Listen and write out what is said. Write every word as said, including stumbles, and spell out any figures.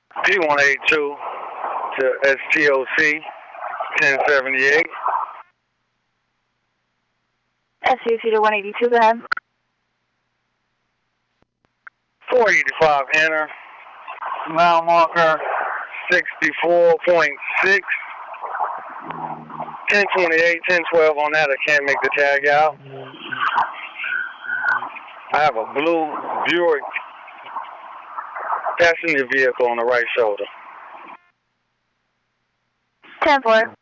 P one eighty-two to S T O C ten seventy-eight. S T O C to one eighty-two, go ahead. four eighty-five enter. Mile marker sixty-four point six. ten twenty-eight, ten twelve on that. I can't make the tag out. I have a blue Buick passenger vehicle on the right shoulder. ten four.